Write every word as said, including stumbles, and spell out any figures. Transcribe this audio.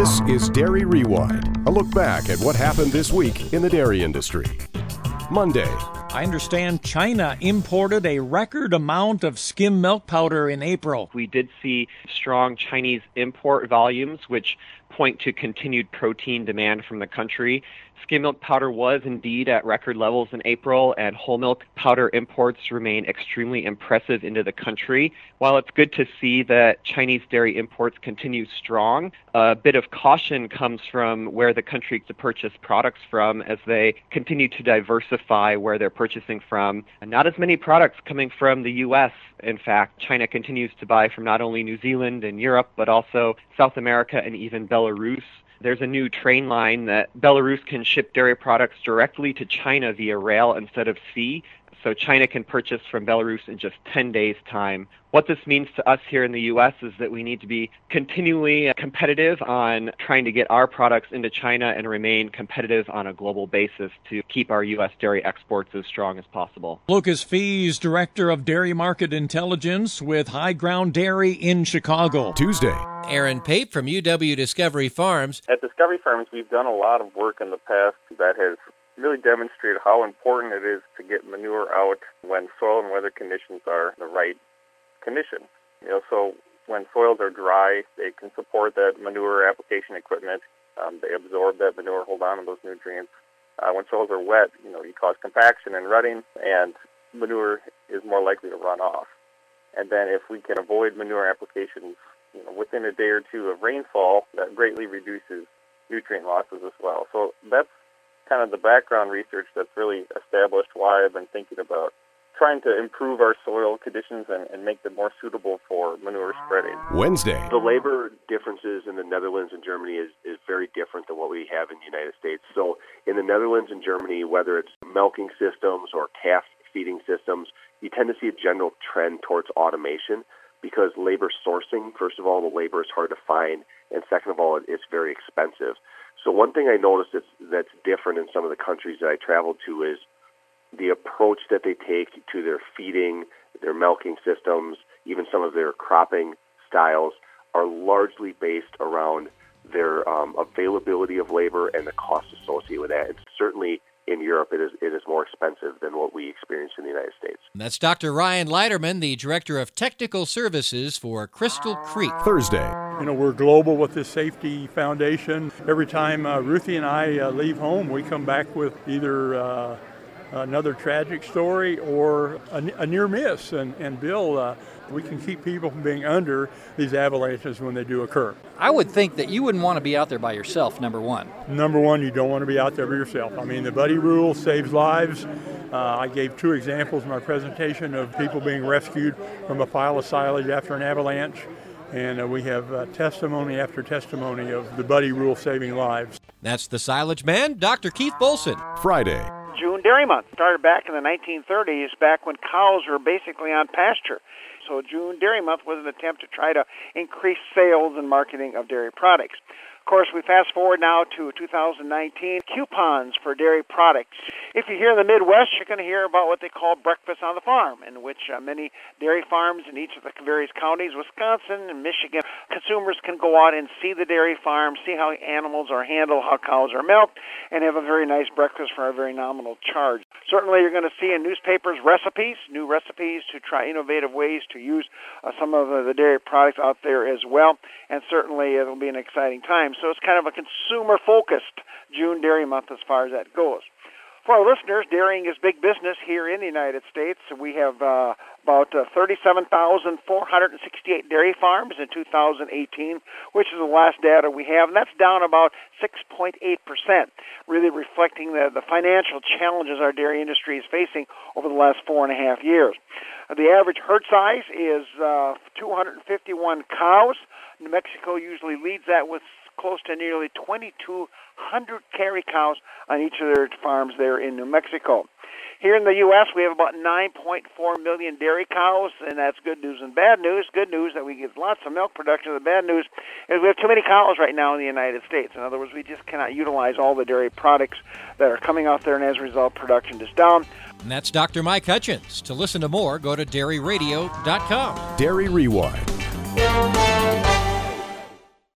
This is Dairy Rewind, a look back at what happened this week in the dairy industry. Monday. I understand China imported a record amount of skim milk powder in April. We did see strong Chinese import volumes, which point to continued protein demand from the country. Skim milk powder was indeed at record levels in April, and whole milk powder imports remain extremely impressive into the country. While it's good to see that Chinese dairy imports continue strong, a bit of caution comes from where the country to purchase products from as they continue to diversify where they're purchasing from. And not as many products coming from the U S. In fact, China continues to buy from not only New Zealand and Europe, but also South America and even Belarus. There's a new train line that Belarus can ship dairy products directly to China via rail instead of sea, so China can purchase from Belarus in just ten days' time. What this means to us here in the U S is that we need to be continually competitive on trying to get our products into China and remain competitive on a global basis to keep our U S dairy exports as strong as possible. Lucas Fees, Director of Dairy Market Intelligence with High Ground Dairy in Chicago. Tuesday. Aaron Pape from U W Discovery Farms. At Discovery Farms, we've done a lot of work in the past that has really demonstrated how important it is to get manure out when soil and weather conditions are the right condition. You know, so when soils are dry, they can support that manure application equipment. Um, they absorb that manure, hold on to those nutrients. Uh, when soils are wet, you know, you cause compaction and rutting, and manure is more likely to run off. And then if we can avoid manure applications, you know, within a day or two of rainfall, that greatly reduces nutrient losses as well. So that's kind of the background research that's really established why I've been thinking about trying to improve our soil conditions and, and make them more suitable for manure spreading. Wednesday. The labor differences in the Netherlands and Germany is, is very different than what we have in the United States. So in the Netherlands and Germany, whether it's milking systems or calf feeding systems, you tend to see a general trend towards automation because labor sourcing, first of all, the labor is hard to find, and second of all, it's very expensive. So one thing I noticed that's, that's different in some of the countries that I traveled to is the approach that they take to their feeding, their milking systems, even some of their cropping styles are largely based around their um, availability of labor and the cost associated with that. It's certainly in Europe, it is it is more expensive than what we experience in the United States. That's Doctor Ryan Leiterman, the Director of Technical Services for Crystal Creek. Thursday. You know, we're global with this safety foundation. Every time uh, Ruthie and I uh, leave home, we come back with either uh, another tragic story or a, a near miss. And, and Bill, uh, we can keep people from being under these avalanches when they do occur. I would think that you wouldn't want to be out there by yourself, number one. Number one, you don't want to be out there by yourself. I mean, the buddy rule saves lives. Uh, I gave two examples in my presentation of people being rescued from a pile of silage after an avalanche. And uh, we have uh, testimony after testimony of the buddy rule saving lives. That's the Silage Man, Doctor Keith Bolson. Friday. June Dairy Month started back in the nineteen thirties, back when cows were basically on pasture. So June Dairy Month was an attempt to try to increase sales and marketing of dairy products. Of course, we fast forward now to two thousand nineteen, coupons for dairy products. If you hear in the Midwest, you're going to hear about what they call breakfast on the farm, in which uh, many dairy farms in each of the various counties, Wisconsin and Michigan, consumers can go out and see the dairy farm, see how animals are handled, how cows are milked, and have a very nice breakfast for a very nominal charge. Certainly, you're going to see in newspapers recipes, new recipes to try innovative ways to use uh, some of uh, the dairy products out there as well, and certainly it'll be an exciting time. So it's kind of a consumer-focused June Dairy Month as far as that goes. For our listeners, dairying is big business here in the United States. We have uh, about uh, thirty-seven thousand four hundred sixty-eight dairy farms in two thousand eighteen, which is the last data we have, and that's down about six point eight percent, really reflecting the, the financial challenges our dairy industry is facing over the last four and a half years. Uh, the average herd size is uh, two hundred fifty-one cows. New Mexico usually leads that with close to nearly twenty-two hundred carry cows on each of their farms there in New Mexico. Here in the U S, we have about nine point four million dairy cows, and that's good news and bad news. Good news that we get lots of milk production. The bad news is we have too many cows right now in the United States. In other words, we just cannot utilize all the dairy products that are coming out there, and as a result, production is down. And that's Doctor Mike Hutchins. To listen to more, go to dairy radio dot com. Dairy Rewind.